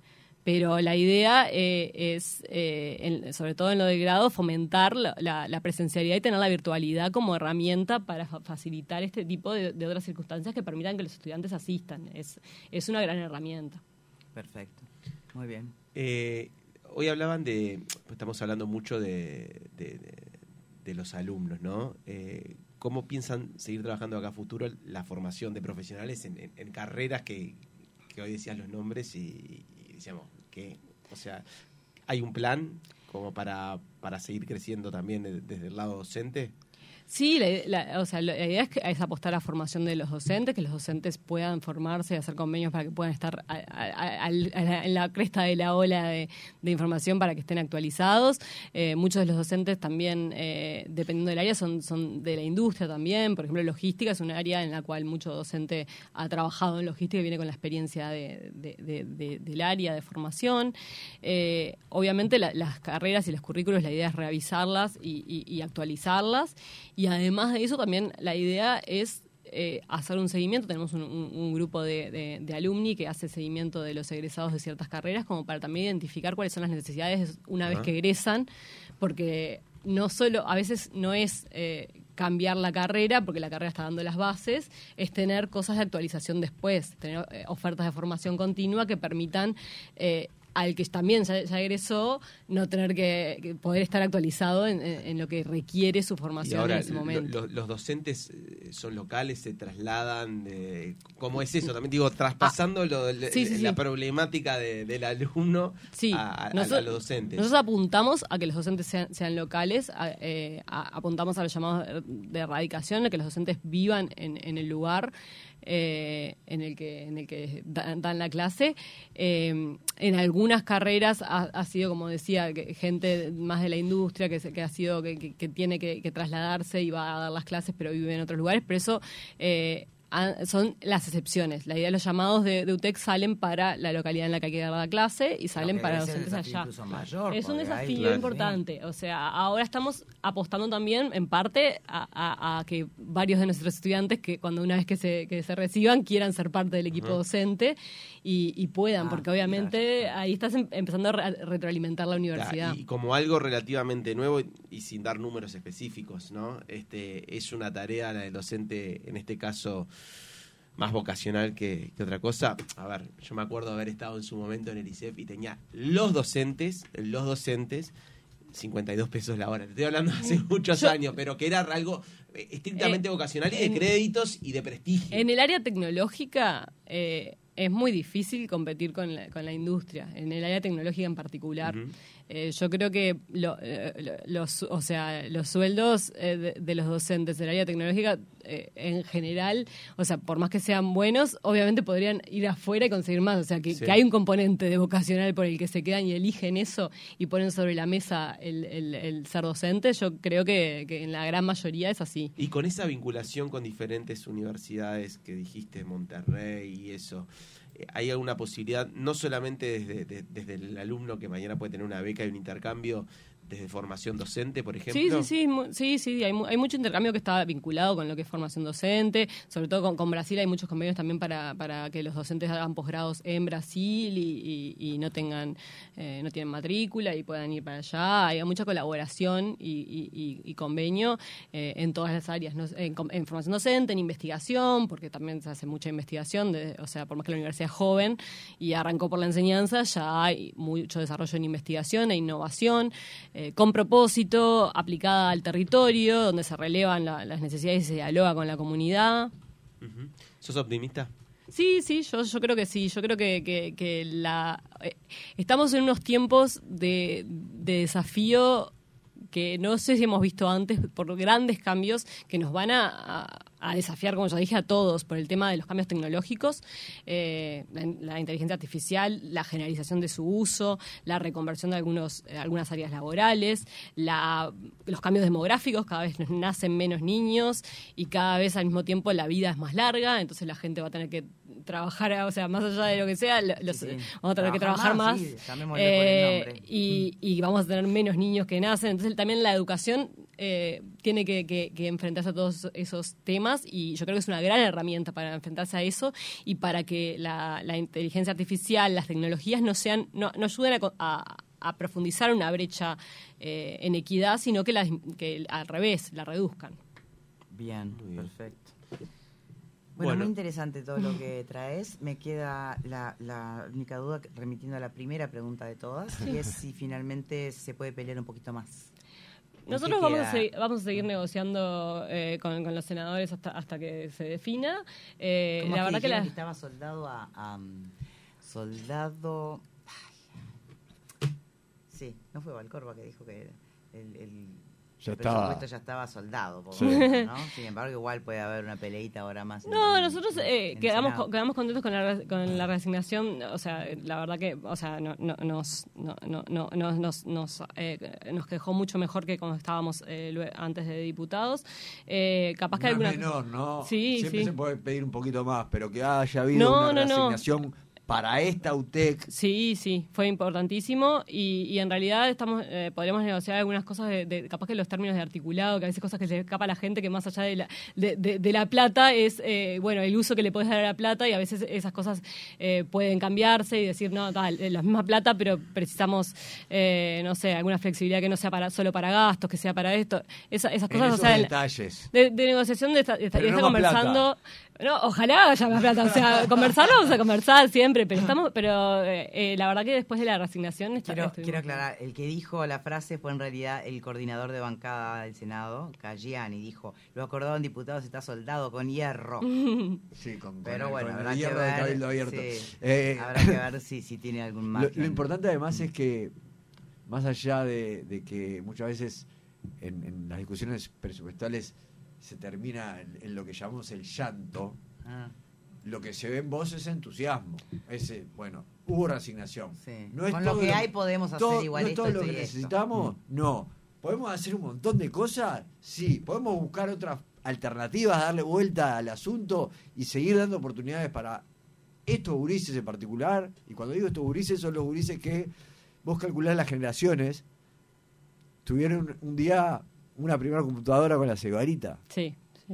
Pero la idea eh, es, eh, en, sobre todo en lo de grado, fomentar la, la, la presencialidad y tener la virtualidad como herramienta para fa- facilitar este tipo de, de otras circunstancias que permitan que los estudiantes asistan. Es, es una gran herramienta. Perfecto, muy bien. Eh, hoy hablaban de, pues estamos hablando mucho de, de, de, de los alumnos, ¿no? Eh, ¿Cómo piensan seguir trabajando acá a futuro la formación de profesionales en, en, en carreras que... que hoy decías los nombres y, y decíamos que, o sea, ¿hay un plan como para, para seguir creciendo también de, desde el lado docente? Sí, la, la, o sea, la idea es, que, es apostar a la formación de los docentes, que los docentes puedan formarse y hacer convenios para que puedan estar a, a, a, a la, en la cresta de la ola de, de información para que estén actualizados. Eh, muchos de los docentes también, eh, dependiendo del área, son, son de la industria también. Por ejemplo, logística es un área en la cual mucho docente ha trabajado en logística y viene con la experiencia de, de, de, de, del área de formación. Eh, obviamente la, las carreras y los currículos, la idea es revisarlas y, y, y actualizarlas. Y además de eso, también la idea es eh, hacer un seguimiento. Tenemos un, un, un grupo de, de, de alumni que hace seguimiento de los egresados de ciertas carreras, como para también identificar cuáles son las necesidades una vez que egresan, porque no solo, a veces no es eh, cambiar la carrera, porque la carrera está dando las bases, es tener cosas de actualización después, tener eh, ofertas de formación continua que permitan... Eh, al que también ya, ya egresó, no tener que, que poder estar actualizado en, en, en lo que requiere su formación y ahora, en ese momento. Lo, lo, ¿los docentes son locales, se trasladan? De, ¿Cómo es eso? También digo, traspasando ah, lo, sí, sí, la sí. problemática de, del alumno sí. a, a, nosotros, a los docentes. Nosotros apuntamos a que los docentes sean, sean locales, a, eh, a, apuntamos a los llamados de erradicación, a que los docentes vivan en, en el lugar eh, en el que en el que dan, dan la clase. Eh, en algunas carreras ha, ha sido, como decía, que gente más de la industria que, se, que ha sido que, que, que tiene que, que trasladarse y va a dar las clases, pero vive en otros lugares. Pero eso eh, son las excepciones. La idea de los llamados de, de U T E C salen para la localidad en la que hay que dar la clase y salen para docentes allá. Mayor, es un desafío ahí, importante. Sí. O sea, ahora estamos apostando también, en parte, a, a, a que varios de nuestros estudiantes, que cuando una vez que se, que se reciban, quieran ser parte del equipo uh-huh. docente y, y puedan, ah, porque obviamente claro. ahí estás em, empezando a re- retroalimentar la universidad. Claro, y como algo relativamente nuevo, y, y sin dar números específicos, ¿no? Este, es una tarea la del docente, en este caso, más vocacional que, que otra cosa. A ver, yo me acuerdo de haber estado en su momento en el I C E F y tenía los docentes, los docentes, cincuenta y dos pesos la hora. Te estoy hablando de hace muchos yo, años, pero que era algo estrictamente eh, vocacional y de en, créditos y de prestigio. En el área tecnológica eh, es muy difícil competir con la, con la industria, en el área tecnológica en particular. Uh-huh. Eh, yo creo que lo, eh, los, o sea, los sueldos eh, de, de los docentes del área tecnológica eh, en general, o sea, por más que sean buenos, obviamente podrían ir afuera y conseguir más. O sea, que, sí. que hay un componente de vocacional por el que se quedan y eligen eso y ponen sobre la mesa el, el, el ser docente. Yo creo que, que en la gran mayoría es así. Y con esa vinculación con diferentes universidades que dijiste, Monterrey y eso, ¿hay alguna posibilidad, no solamente desde, de, desde el alumno que mañana puede tener una beca y un intercambio, desde formación docente, por ejemplo? Sí, sí, sí, sí, sí hay, hay mucho intercambio que está vinculado con lo que es formación docente, sobre todo con, con Brasil hay muchos convenios también para, para que los docentes hagan posgrados en Brasil y, y, y no tengan eh, no tienen matrícula y puedan ir para allá. Hay mucha colaboración y, y, y, y convenio eh, en todas las áreas, ¿no? en, en formación docente, en investigación, porque también se hace mucha investigación, de, o sea, por más que la universidad es joven y arrancó por la enseñanza, ya hay mucho desarrollo en investigación e innovación. Eh, con propósito, aplicada al territorio, donde se relevan la, las necesidades y se dialoga con la comunidad. Uh-huh. ¿Sos optimista? Sí, sí, yo, yo creo que sí. Yo creo que, que, que la eh, estamos en unos tiempos de, de desafío que no sé si hemos visto antes, por grandes cambios que nos van a, a, a desafiar, como ya dije, a todos por el tema de los cambios tecnológicos, eh, la, la inteligencia artificial, la generalización de su uso, la reconversión de algunos, eh, algunas áreas laborales, la, los cambios demográficos, cada vez nacen menos niños y cada vez al mismo tiempo la vida es más larga, entonces la gente va a tener que trabajar, o sea, más allá de lo que sea, los, sí, sí. vamos a tener que trabajar más, más sí, eh, y, y vamos a tener menos niños que nacen. Entonces también la educación eh, tiene que, que, que enfrentarse a todos esos temas y yo creo que es una gran herramienta para enfrentarse a eso y para que la, la inteligencia artificial, las tecnologías no sean no, no ayuden a, a, a profundizar una brecha eh, en equidad, sino que, la, que al revés, la reduzcan. Bien, bien. Perfecto. Bueno, bueno, muy interesante todo lo que traes. Me queda la, la única duda, remitiendo a la primera pregunta de todas, sí. y es si finalmente se puede pelear un poquito más. Nosotros vamos a, seguir, vamos a seguir negociando eh, con, con los senadores hasta hasta que se defina. Eh, la verdad que, que, la... que estaba soldado a, a soldado. Sí, no fue Valcorba que dijo que el, el ya el estaba. presupuesto ya estaba soldado, por sí. menos, ¿no? Sin embargo, igual puede haber una peleita ahora más. No, en, nosotros eh, en quedamos co- quedamos contentos con la con la resignación, o sea, la verdad que, o sea, no, no, nos no, no, no, nos nos eh, nos quejó mucho mejor que cuando estábamos eh, antes de diputados. Eh, capaz que no alguna es menor, ¿no? Sí, siempre sí. se puede pedir un poquito más, pero que haya habido no, una no, resignación. No. Para esta U T E C. Sí, sí, fue importantísimo y, y en realidad estamos eh, podríamos negociar algunas cosas, de, de capaz que los términos de articulado, que a veces cosas que se escapa a la gente, que más allá de la, de, de, de la plata es, eh, bueno, el uso que le puedes dar a la plata y a veces esas cosas eh, pueden cambiarse y decir, no, tal, la misma plata, pero precisamos, eh, no sé, alguna flexibilidad que no sea para solo para gastos, que sea para esto. Esa, esas cosas, en o sea, detalles. De, de negociación, de estar está, está no conversando... No, ojalá haya más plata, o sea, conversar vamos a conversar siempre, pero estamos, pero eh, eh, la verdad que después de la resignación está, quiero, quiero aclarar, el que dijo la frase fue en realidad el coordinador de bancada del Senado, Cayani, dijo, lo acordado en diputados está soldado con hierro. Sí, con, pero con bueno, el, con habrá el que hierro ver, de Cabildo Abierto. Sí, eh, habrá que ver si, si tiene algún margen. Lo, lo importante además es que, más allá de, de que muchas veces en, en las discusiones presupuestales se termina en, en lo que llamamos el llanto, ah. Lo que se ve en vos es entusiasmo. Ese, bueno, hubo resignación. Sí. No es Con todo lo que hay podemos hacer todo, igual no es esto, todo lo esto que y necesitamos. Esto. No. ¿Podemos hacer un montón de cosas? Sí. ¿Podemos buscar otras alternativas, darle vuelta al asunto y seguir dando oportunidades para estos gurises en particular? Y cuando digo estos gurises, son los gurises que vos calculás las generaciones. Tuvieron un día una primera computadora con la cegarita. Sí, sí.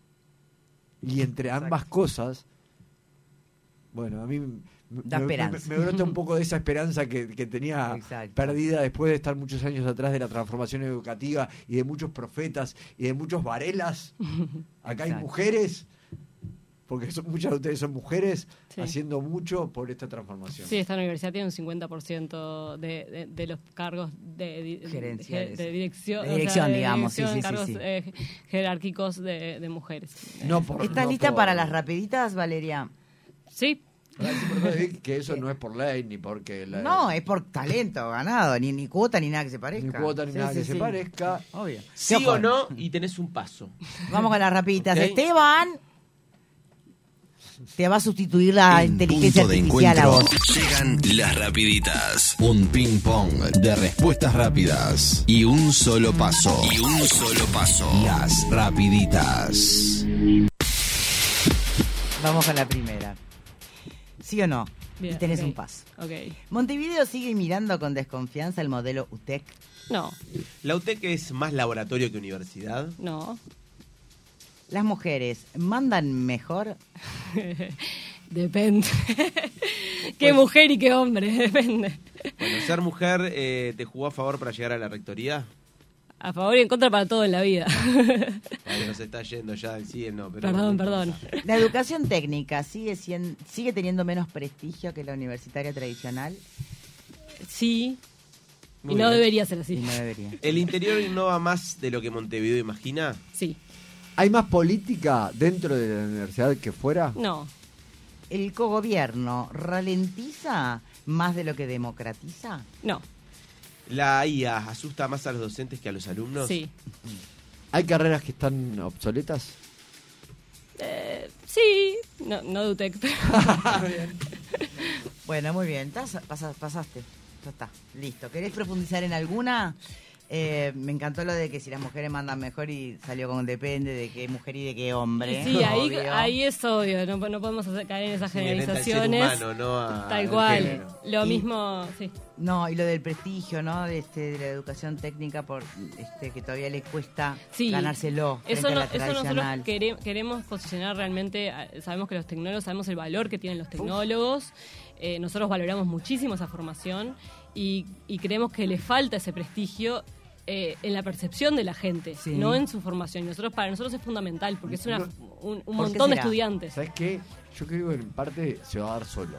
Y entre ambas Exacto. cosas, bueno, a mí da me, esperanza. me, me brota un poco de esa esperanza que, que tenía Exacto. perdida después de estar muchos años atrás de la transformación educativa y de muchos profetas y de muchos Varelas. Acá Exacto. hay mujeres, porque son, muchas de ustedes son mujeres, sí. haciendo mucho por esta transformación. Sí, esta universidad tiene un cincuenta por ciento de, de, de los cargos de, de, Gerenciales. de, de dirección, de dirección, o sea, de digamos, dirección, sí, sí, cargos sí, sí. Eh, jerárquicos de, de mujeres. No por, ¿Estás no lista por... para las rapiditas, Valeria? Sí. Que eso no es por ley ni porque la... no, es por talento ganado, ni, ni cuota ni nada que se parezca. Ni cuota ni sí, nada sí, que sí. se parezca. Obvio. Sí o no, y tenés un paso. Vamos con las rapiditas. Okay. Esteban, te va a sustituir la en inteligencia punto de artificial a vos. Llegan las rapiditas. Un ping pong de respuestas rápidas y un solo paso. Y un solo paso. Las rapiditas. Vamos con la primera. ¿Sí o no? Bien, y tenés okay. un paso. Okay. Montevideo sigue mirando con desconfianza el modelo U T E C. No. ¿La U T E C es más laboratorio que universidad? No. ¿Las mujeres mandan mejor? Depende. Qué mujer y qué hombre, depende. Bueno, ser mujer eh, te jugó a favor para llegar a la rectoría. A favor y en contra para todo en la vida. Vale, nos está yendo ya del cien, no, pero Perdón, perdón. ¿La educación técnica sigue siendo, sigue teniendo menos prestigio que la universitaria tradicional? Sí. Muy y no bien. debería ser así. Y no debería. ¿El interior innova más de lo que Montevideo imagina? Sí. ¿Hay más política dentro de la universidad que fuera? No. ¿El cogobierno ralentiza más de lo que democratiza? No. ¿La I A asusta más a los docentes que a los alumnos? Sí. ¿Hay carreras que están obsoletas? Eh, sí. No, no de U T E C. Bueno, muy bien. Tas- pasa- pasaste. Ya está. Listo. ¿Querés profundizar en alguna? Eh, me encantó lo de que si las mujeres mandan mejor y salió con depende de qué mujer y de qué hombre. Sí, ahí, Obvio. ahí es obvio. No, no podemos hacer, caer en esas Sí, en el generalizaciones. ser humano, no a- Tal al cual. género. Lo Y- mismo, sí. No, y lo del prestigio, ¿no? De, este, de la educación técnica, por este que todavía le cuesta Sí. ganárselo frente Eso, a no, la eso nosotros tradicional. quere- queremos posicionar realmente, eh, sabemos que los tecnólogos, sabemos el valor que tienen los tecnólogos, eh, nosotros valoramos muchísimo esa formación y, y creemos que le falta ese prestigio eh, en la percepción de la gente, Sí. no en su formación. Nosotros Para nosotros es fundamental porque es una, No. un, un ¿Por qué montón de será? estudiantes. ¿Sabes qué? Yo creo que en parte se va a dar solo.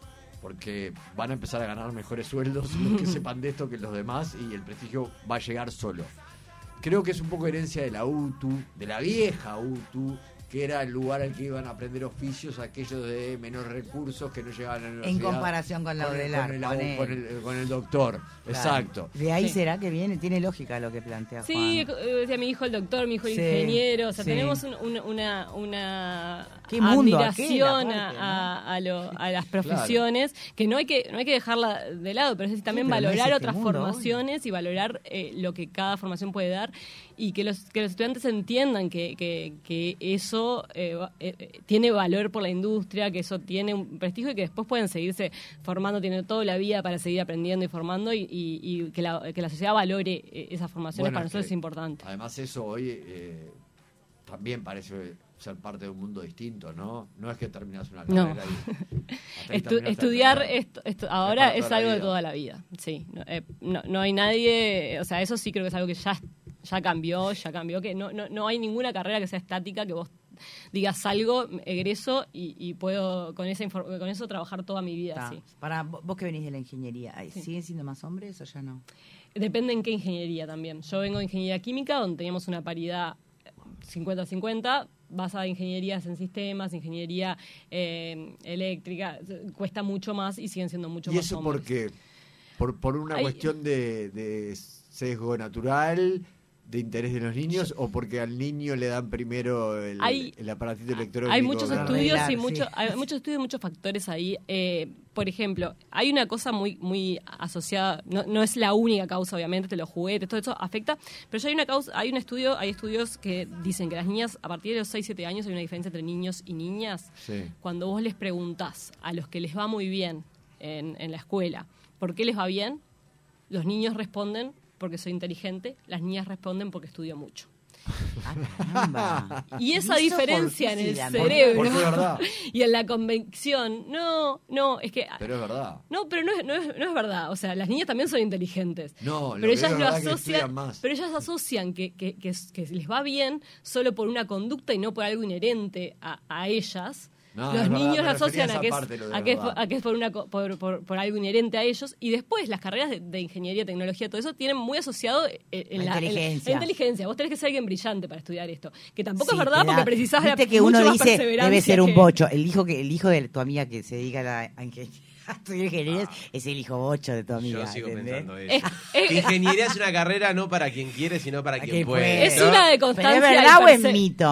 Porque van a empezar a ganar mejores sueldos los que sepan de esto que los demás y el prestigio va a llegar solo. Creo que es un poco herencia de la U T U, de la vieja U T U, que era el lugar al que iban a aprender oficios aquellos de menores recursos que no llegaban a la universidad. En comparación con la con el, Odelar, con el, con él. con el- con el doctor. Claro. Exacto. De ahí Sí. será que viene, tiene lógica lo que plantea Sí, Juan. eh, decía mi hijo el doctor, mi hijo el Sí, ingeniero, o sea, sí. tenemos un- un- una, una Qué mundo admiración aquel, aparte, a, ¿no? a, lo- a las profesiones que no hay que no hay que dejarla de lado, pero es decir, también pero no es valorar este otras mundo, formaciones y valorar eh, lo que cada formación puede dar y que los que los estudiantes entiendan que, que, que eso eh, va- eh, eh, tiene valor por la industria, que eso tiene un prestigio y que después pueden seguirse formando, tienen toda la vida para seguir aprendiendo y formando y, y- y que, la, que la sociedad valore eh, esas formaciones. Bueno, Para es nosotros que es importante. Además eso hoy eh, también parece ser parte de un mundo distinto, ¿no? No es que terminas una No. carrera y hasta ahí Estu- terminaste estudiar la carrera. esto, esto ahora para es, toda la algo de vida. toda la vida, sí. No, eh, no, no hay nadie, o sea, eso sí creo que es algo que ya, ya cambió, ya cambió, que no, no, no hay ninguna carrera que sea estática, que vos digas algo, egreso y, y puedo con esa infor- con eso trabajar toda mi vida, Está. sí. Para vo- vos que venís de la ingeniería, ¿ay, Sí. ¿siguen siendo más hombres o ya no? Depende en qué ingeniería también. Yo vengo de ingeniería química, donde teníamos una paridad cincuenta cincuenta, basada en ingenierías en sistemas, ingeniería eh, eléctrica, cuesta mucho más y siguen siendo mucho ¿Y más eso hombres. por qué? ¿Por, por una Hay- cuestión de, de sesgo natural, de interés de los niños, o porque al niño le dan primero el, Hay- el aparatito electrónico? Hay muchos para estudios arreglar, y sí. muchos hay muchos estudios y muchos factores ahí. Eh, por ejemplo, hay una cosa muy muy asociada, no, no es la única causa, obviamente, los juguetes, todo eso afecta, pero ya hay una causa, hay un estudio, hay estudios que dicen que las niñas, a partir de los seis siete años, hay una diferencia entre niños y niñas. Sí. Cuando vos les preguntás a los que les va muy bien en, en la escuela, ¿por qué les va bien? Los niños responden porque soy inteligente, las niñas responden porque estudio mucho. Ah, caramba. Y esa ¿Y eso diferencia por en qué el se da? cerebro Porque es verdad. y en la convicción, no, no, es que... Pero es verdad. No, pero no es, no, es, no es verdad. O sea, las niñas también son inteligentes. No, lo pero que ellas es lo verdad que asocian, estudian más. pero ellas asocian que, que, que, que les va bien solo por una conducta y no por algo inherente a, a ellas. No, Los es verdad, niños me lo asocian refería a a que, es, esa parte, lo de a, que es, verdad. a que es por, una, co- por, por, por algo inherente a ellos. Y después las carreras de, de ingeniería, tecnología, todo eso tienen muy asociado en, en La la, en la- inteligencia. la inteligencia. Vos tenés que ser alguien brillante para estudiar esto. Que tampoco Sí, es verdad te da- porque precisás de viste que mucho uno más dice perseverancia debe ser un que- bocho. El hijo que el hijo de tu amiga que se dedica a, la, a ingeniería, a estudiar ingeniería es el hijo bocho de tu amiga. Yo sigo ¿entendés? pensando eso. Es- es- Que ingeniería es una carrera no para quien quiere, sino para Para quien quien puede. puede. Es ¿no? una de ¿Pero constancia. es verdad y o es perse- mito? Es una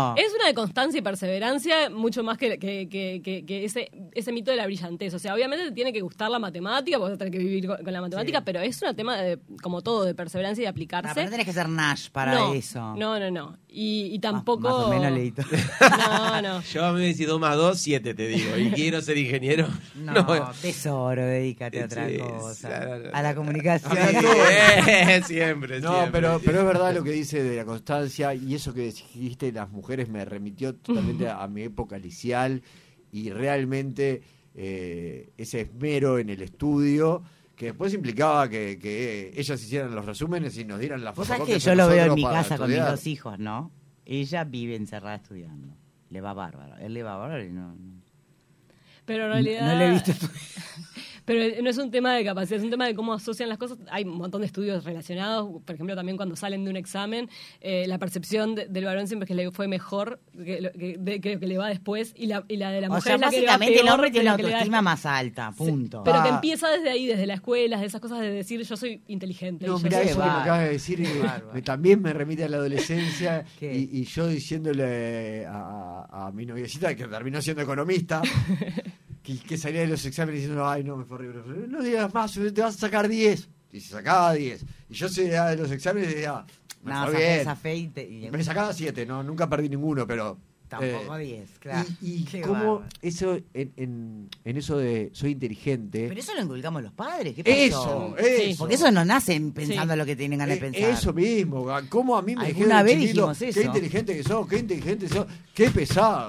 tema de constancia y perseverancia, mucho más que, que, que, que, que ese, ese mito de la brillantez. O sea, obviamente te tiene que gustar la matemática, porque vas a tener que vivir con, con la matemática, sí. pero es un tema, de, como todo, de perseverancia y de aplicarse. No, pero no tenés que ser Nash para no, eso. No, no, no. Y, y tampoco... Más, más o menos leíto. No, no. Yo a mí me decís dos más dos, siete te digo. Y quiero ser ingeniero. No, no. tesoro, dedícate a otra sí, cosa. No, no, no. A la comunicación. siempre, siempre. No, siempre. pero, pero es verdad lo que dice de la constancia, y eso que dijiste las mujeres me remitió totalmente a, a mi época liceal, y realmente eh, ese esmero en el estudio, que después implicaba que, que ellas hicieran los resúmenes y nos dieran la Vos sabés fotocopias que yo a lo veo en nosotros mi para casa con mis estudiar. dos hijos, ¿no? Ella vive encerrada estudiando. Le va bárbaro. Él le va bárbaro y no... no. Pero en realidad... No, no le he visto estudiar. Pero no es un tema de capacidad, es un tema de cómo asocian las cosas. Hay un montón de estudios relacionados, por ejemplo, también cuando salen de un examen, eh, la percepción de, del varón siempre es que le fue mejor que lo que, de, que, que le va después, y la, y la de la mujer O sea, es la que le va básicamente peor el hombre de tiene la la que le va autoestima después. más alta, punto. Pero Ah. que empieza desde ahí, desde la escuela, de esas cosas de decir yo soy inteligente. No, y yo mirá soy- eso que me bárbaro. acabas de decir, Qué eh, bárbaro. me- también me remite a la adolescencia, ¿Qué? y, y yo diciéndole a, a, a mi noviecita, que terminó siendo economista, que, que salía de los exámenes diciendo, ay, no, me fue horrible, no digas más, te vas a sacar diez, y se sacaba diez, y yo salía de los exámenes y decía, me No, fue esa, bien, esa fe y te- y- me sacaba siete, no, nunca perdí ninguno, pero... tampoco eh, diez, claro. Y, y Qué cómo bárbaro. eso, en, en, en eso de soy inteligente... Pero eso lo inculcamos los padres, ¿qué pasó? Eso, eso. Porque eso no nacen pensando Sí. lo que tienen ganas de Eh, pensar. Eso mismo, ¿cómo a mí me Alguna dijeron vez chiquito, dijimos qué eso. inteligente que sos, qué inteligente sos, qué pesado?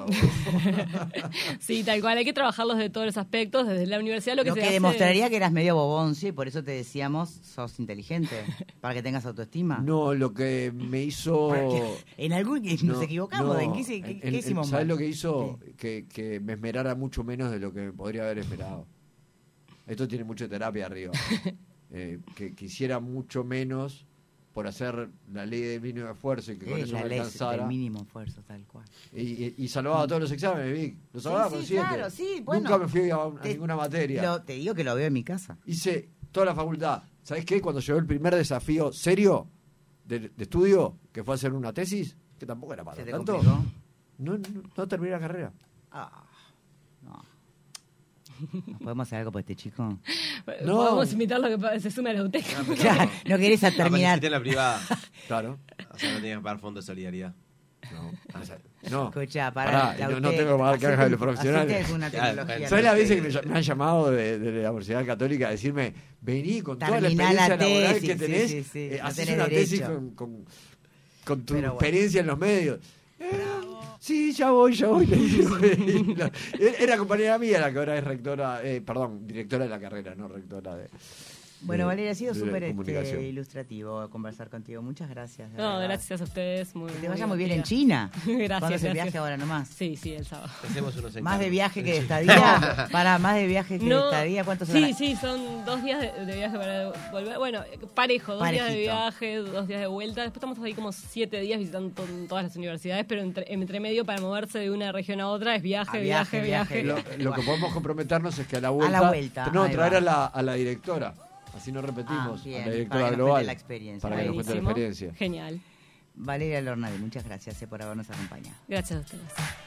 Sí, tal cual, hay que trabajarlos de todos los aspectos, desde la universidad lo que Lo se que hace- demostraría que eras medio boboncio y por eso te decíamos, sos inteligente, para que tengas autoestima. No, lo que me hizo... En algún nos No, equivocamos, no, ¿en qué, se- qué- en- qué en- hicimos ¿sabes mal? lo que hizo? Que, que me esmerara mucho menos de lo que me podría haber esperado. Esto tiene mucha terapia arriba. Eh, que quisiera mucho menos por hacer la ley del mínimo esfuerzo y que con Es eso la me ley alcanzara. del mínimo esfuerzo, tal cual. Y, y, y salvaba todos los exámenes, Vic. Los salvaba Sí, con sí, siete. claro, sí, bueno. Nunca me fui a, a Te- ninguna materia. Lo- te digo que lo veo en mi casa. Hice toda la facultad. ¿Sabes qué? Cuando llegó el primer desafío serio de, de estudio, que fue hacer una tesis, que tampoco era para ¿Se te tanto, complicó? no, no, no terminé la carrera. Ah, no. ¿Nos podemos hacer algo por este chico? No. Podemos invitarlo a que se sume a la U T E C. Claro, no querés a No, pero terminar. hiciste en la privada. Claro. O sea, no tenías que pagar fondo de solidaridad. No, o sea, no. Escucha, para Pará, la no, no U T E C, tengo que pagar hacete- cajas de los profesionales. hacete alguna Claro, tecnología. ¿Sabes las no veces sé. que me, ll- me han llamado de, de la Universidad Católica a decirme, vení con toda la Terminá la experiencia laboral tesis, que tenés, sí, sí, sí, eh, no haces tenés una tesis derecho. con, con, con tu Pero bueno. experiencia en los medios? Eh, sí, ya voy, ya voy. le dije. La- Era compañera mía la que ahora es rectora, eh, perdón, directora de la carrera, no rectora de... Bueno, de- Valeria, ha sido de súper comunicación. este, ilustrativo conversar contigo. Muchas gracias. de No, verdad. gracias a ustedes. Muy, Que te vaya muy bien en divertida. China. Gracias, ¿Cuándo es el gracias. viaje ahora nomás? Sí, sí, el sábado. Hacemos unos Más de encargos. viaje que de estadía. Para más de viaje que de estadía. ¿Cuántos sí, son? sí, son dos días de, de viaje para volver. Bueno, parejo, dos días de Parejito. viaje, dos días de vuelta. Después estamos ahí como siete días visitando to- todas las universidades, pero entre, entre medio para moverse de una región a otra es viaje, A viaje, viaje, viaje. viaje. Lo, lo que podemos comprometernos es que a la vuelta... la vuelta, No, ahí traer va. a la, a la directora. Así no repetimos. Ah, bien, a la para directora que nos global. cuente la experiencia. Para que nos cuente la Buenísimo. experiencia. Genial. Valeria Lornadi, muchas gracias eh, por habernos acompañado. Gracias a ustedes.